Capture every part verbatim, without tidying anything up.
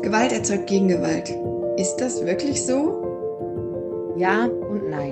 Gewalt erzeugt Gegengewalt. Ist das wirklich so? Ja und nein.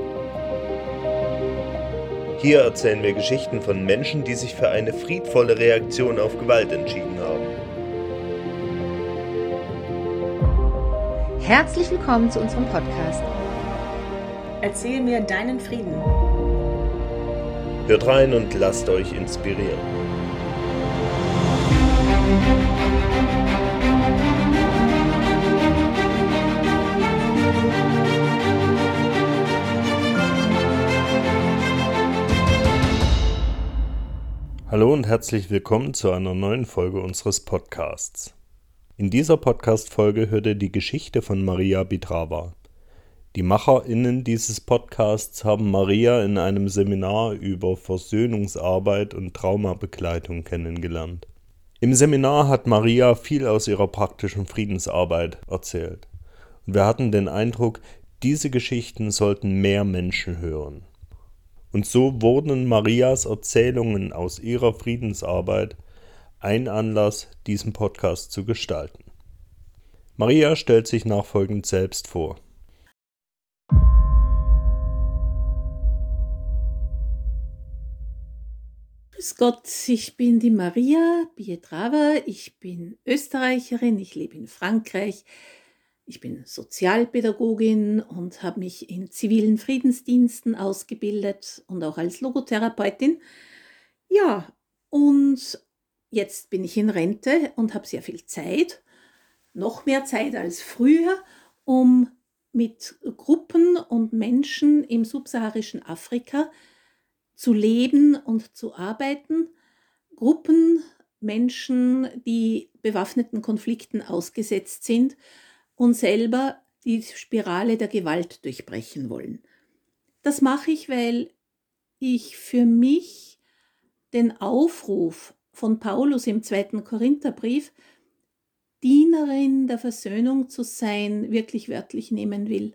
Hier erzählen wir Geschichten von Menschen, die sich für eine friedvolle Reaktion auf Gewalt entschieden haben. Herzlich willkommen zu unserem Podcast. Erzähl mir deinen Frieden. Hört rein und lasst euch inspirieren. Hallo und herzlich willkommen zu einer neuen Folge unseres Podcasts. In dieser Podcast-Folge hört ihr die Geschichte von Maria Bidrawa. Die MacherInnen dieses Podcasts haben Maria in einem Seminar über Versöhnungsarbeit und Traumabegleitung kennengelernt. Im Seminar hat Maria viel aus ihrer praktischen Friedensarbeit erzählt. Und wir hatten den Eindruck, diese Geschichten sollten mehr Menschen hören. Und so wurden Marias Erzählungen aus ihrer Friedensarbeit ein Anlass, diesen Podcast zu gestalten. Maria stellt sich nachfolgend selbst vor. Grüß Gott, ich bin die Maria Bidrawa, ich bin Österreicherin, ich lebe in Frankreich, ich bin Sozialpädagogin und habe mich in zivilen Friedensdiensten ausgebildet und auch als Logotherapeutin. Ja, und jetzt bin ich in Rente und habe sehr viel Zeit, noch mehr Zeit als früher, um mit Gruppen und Menschen im subsaharischen Afrika zu leben und zu arbeiten. Gruppen, Menschen, die bewaffneten Konflikten ausgesetzt sind und selber die Spirale der Gewalt durchbrechen wollen. Das mache ich, weil ich für mich den Aufruf von Paulus im zweiten Korintherbrief, Dienerin der Versöhnung zu sein, wirklich wörtlich nehmen will.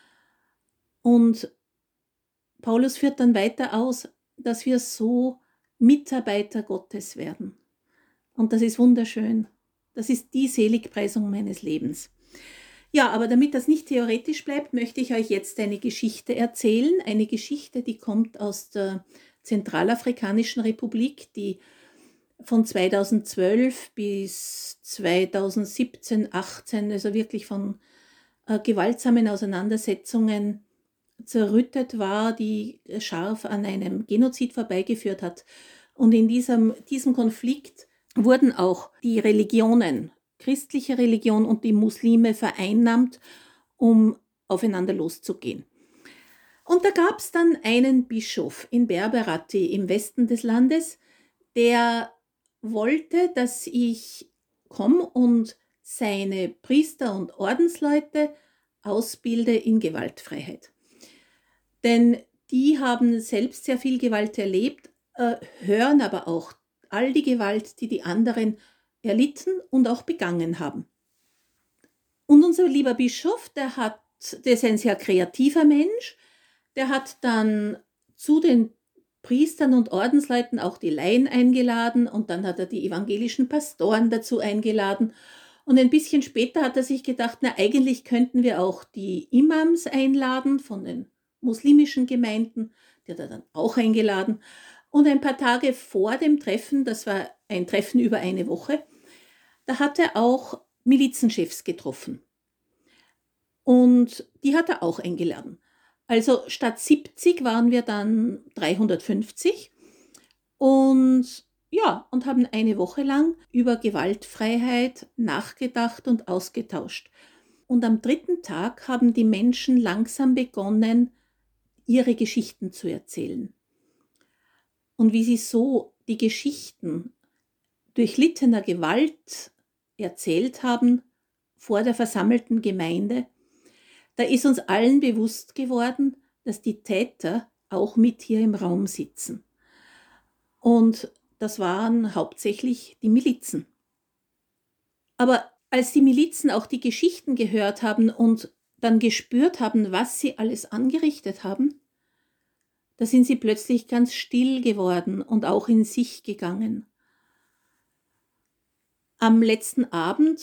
Und Paulus führt dann weiter aus, dass wir so Mitarbeiter Gottes werden. Und das ist wunderschön. Das ist die Seligpreisung meines Lebens. Ja, aber damit das nicht theoretisch bleibt, möchte ich euch jetzt eine Geschichte erzählen. Eine Geschichte, die kommt aus der Zentralafrikanischen Republik, die von zweitausendzwölf bis zweitausendsiebzehn, achtzehn, also wirklich von äh, gewaltsamen Auseinandersetzungen zerrüttet war, die scharf an einem Genozid vorbeigeführt hat. Und in diesem, diesem Konflikt wurden auch die Religionen, christliche Religion und die Muslime vereinnahmt, um aufeinander loszugehen. Und da gab es dann einen Bischof in Berberati im Westen des Landes, der wollte, dass ich komme und seine Priester und Ordensleute ausbilde in Gewaltfreiheit. Denn die haben selbst sehr viel Gewalt erlebt, äh, hören aber auch all die Gewalt, die die anderen erlitten und auch begangen haben. Und unser lieber Bischof, der, hat, der ist ein sehr kreativer Mensch, der hat dann zu den Priestern und Ordensleuten auch die Laien eingeladen und dann hat er die evangelischen Pastoren dazu eingeladen. Und ein bisschen später hat er sich gedacht, na eigentlich könnten wir auch die Imams einladen von den muslimischen Gemeinden, die hat er dann auch eingeladen. Und ein paar Tage vor dem Treffen, das war ein Treffen über eine Woche, da hat er auch Milizenchefs getroffen. Und die hat er auch eingeladen. Also statt siebzig waren wir dann dreihundertfünfzig und ja, und haben eine Woche lang über Gewaltfreiheit nachgedacht und ausgetauscht. Und am dritten Tag haben die Menschen langsam begonnen, ihre Geschichten zu erzählen. Und wie sie so die Geschichten durchlittener Gewalt erzählt haben vor der versammelten Gemeinde, da ist uns allen bewusst geworden, dass die Täter auch mit hier im Raum sitzen. Und das waren hauptsächlich die Milizen. Aber als die Milizen auch die Geschichten gehört haben und dann gespürt haben, was sie alles angerichtet haben, da sind sie plötzlich ganz still geworden und auch in sich gegangen. Am letzten Abend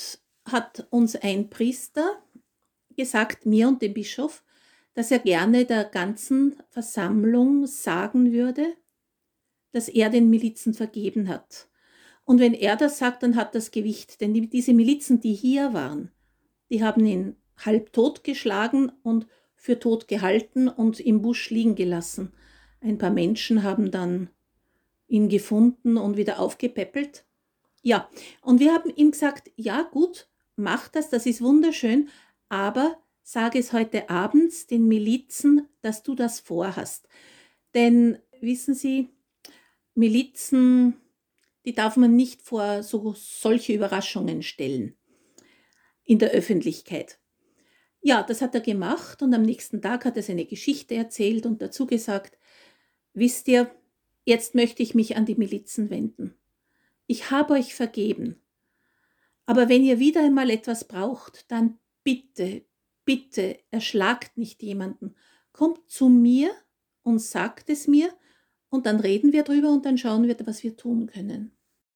hat uns ein Priester gesagt, mir und dem Bischof, dass er gerne der ganzen Versammlung sagen würde, dass er den Milizen vergeben hat. Und wenn er das sagt, dann hat das Gewicht. Denn die, diese Milizen, die hier waren, die haben ihn halb tot geschlagen und für tot gehalten und im Busch liegen gelassen. Ein paar Menschen haben dann ihn gefunden und wieder aufgepäppelt. Ja, und wir haben ihm gesagt, ja gut, mach das, das ist wunderschön, aber sage es heute abends den Milizen, dass du das vorhast. Denn, wissen Sie, Milizen, die darf man nicht vor so, solche Überraschungen stellen in der Öffentlichkeit. Ja, das hat er gemacht und am nächsten Tag hat er seine Geschichte erzählt und dazu gesagt, wisst ihr, jetzt möchte ich mich an die Milizen wenden. Ich habe euch vergeben, aber wenn ihr wieder einmal etwas braucht, dann bitte, bitte erschlagt nicht jemanden. Kommt zu mir und sagt es mir und dann reden wir drüber und dann schauen wir, was wir tun können.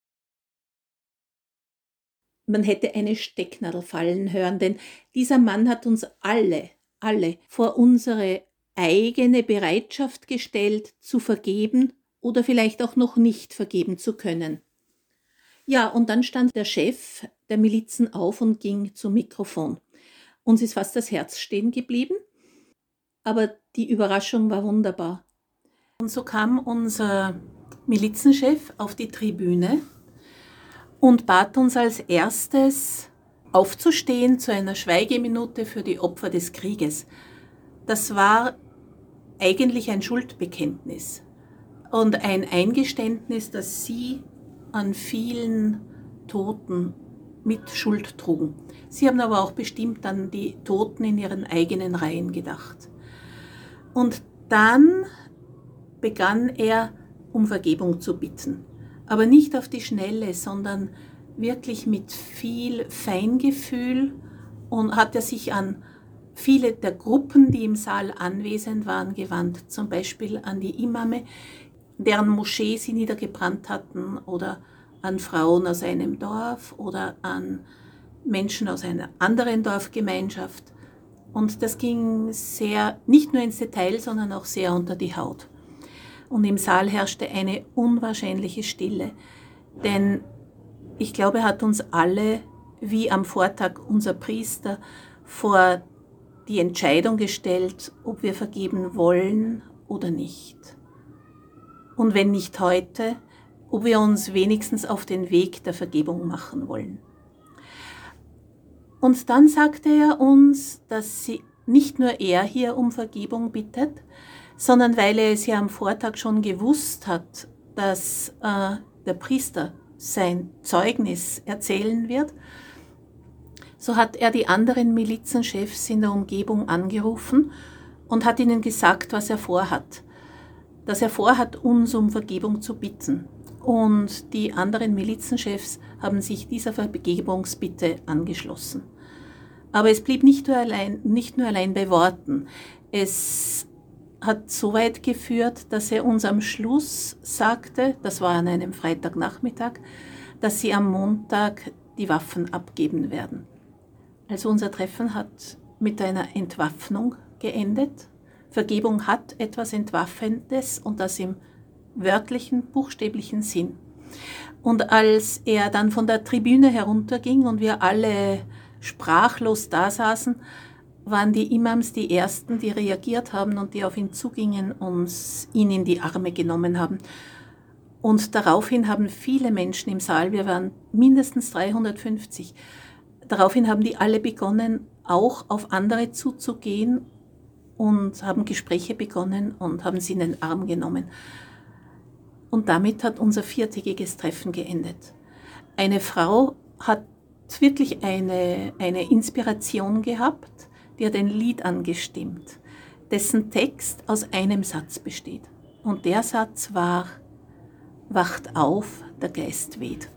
Man hätte eine Stecknadel fallen hören, denn dieser Mann hat uns alle, alle vor unsere eigene Bereitschaft gestellt, zu vergeben oder vielleicht auch noch nicht vergeben zu können. Ja, und dann stand der Chef der Milizen auf und ging zum Mikrofon. Uns ist fast das Herz stehen geblieben, aber die Überraschung war wunderbar. Und so kam unser Milizenchef auf die Tribüne und bat uns als erstes aufzustehen zu einer Schweigeminute für die Opfer des Krieges. Das war eigentlich ein Schuldbekenntnis und ein Eingeständnis, dass sie an vielen Toten mit Schuld trugen. Sie haben aber auch bestimmt an die Toten in ihren eigenen Reihen gedacht. Und dann begann er, um Vergebung zu bitten. Aber nicht auf die Schnelle, sondern wirklich mit viel Feingefühl und hat er sich an viele der Gruppen, die im Saal anwesend waren, gewandt. Zum Beispiel an die Imame, deren Moschee sie niedergebrannt hatten, oder an Frauen aus einem Dorf oder an Menschen aus einer anderen Dorfgemeinschaft. Und das ging sehr, nicht nur ins Detail, sondern auch sehr unter die Haut. Und im Saal herrschte eine unwahrscheinliche Stille, denn ich glaube, er hat uns alle, wie am Vortag unser Priester, vor die Entscheidung gestellt, ob wir vergeben wollen oder nicht. Und wenn nicht heute, ob wir uns wenigstens auf den Weg der Vergebung machen wollen. Und dann sagte er uns, dass sie, nicht nur er hier um Vergebung bittet, sondern weil er es ja am Vortag schon gewusst hat, dass äh, der Priester sein Zeugnis erzählen wird, so hat er die anderen Milizenchefs in der Umgebung angerufen und hat ihnen gesagt, was er vorhat. Dass er vorhat, uns um Vergebung zu bitten. Und die anderen Milizenchefs haben sich dieser Vergebungsbitte angeschlossen. Aber es blieb nicht nur allein, nicht nur allein bei Worten. Es hat so weit geführt, dass er uns am Schluss sagte, das war an einem Freitagnachmittag, dass sie am Montag die Waffen abgeben werden. Also unser Treffen hat mit einer Entwaffnung geendet. Vergebung hat etwas Entwaffnendes und das im wörtlichen, buchstäblichen Sinn. Und als er dann von der Tribüne herunterging und wir alle sprachlos da saßen, waren die Imams die Ersten, die reagiert haben und die auf ihn zugingen und ihn in die Arme genommen haben. Und daraufhin haben viele Menschen im Saal, wir waren mindestens dreihundertfünfzig, daraufhin haben die alle begonnen, auch auf andere zuzugehen und haben Gespräche begonnen und haben sie in den Arm genommen. Und damit hat unser viertägiges Treffen geendet. Eine Frau hat wirklich eine, eine Inspiration gehabt, die hat ein Lied angestimmt, dessen Text aus einem Satz besteht. Und der Satz war: Wacht auf, der Geist weht.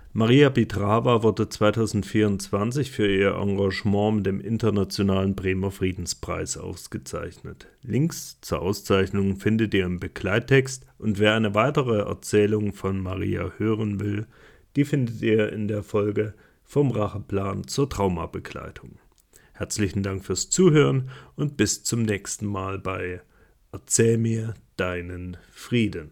Maria Pitrava wurde zweitausendvierundzwanzig für ihr Engagement mit dem Internationalen Bremer Friedenspreis ausgezeichnet. Links zur Auszeichnung findet ihr im Begleittext und wer eine weitere Erzählung von Maria hören will, die findet ihr in der Folge Vom Racheplan zur Traumabegleitung. Herzlichen Dank fürs Zuhören und bis zum nächsten Mal bei Erzähl mir deinen Frieden.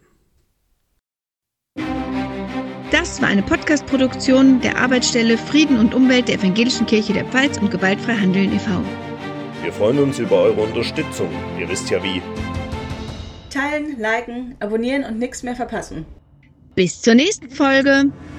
Das war eine Podcast-Produktion der Arbeitsstelle Frieden und Umwelt der Evangelischen Kirche der Pfalz und Gewaltfrei Handeln e V Wir freuen uns über eure Unterstützung. Ihr wisst ja wie. Teilen, liken, abonnieren und nichts mehr verpassen. Bis zur nächsten Folge.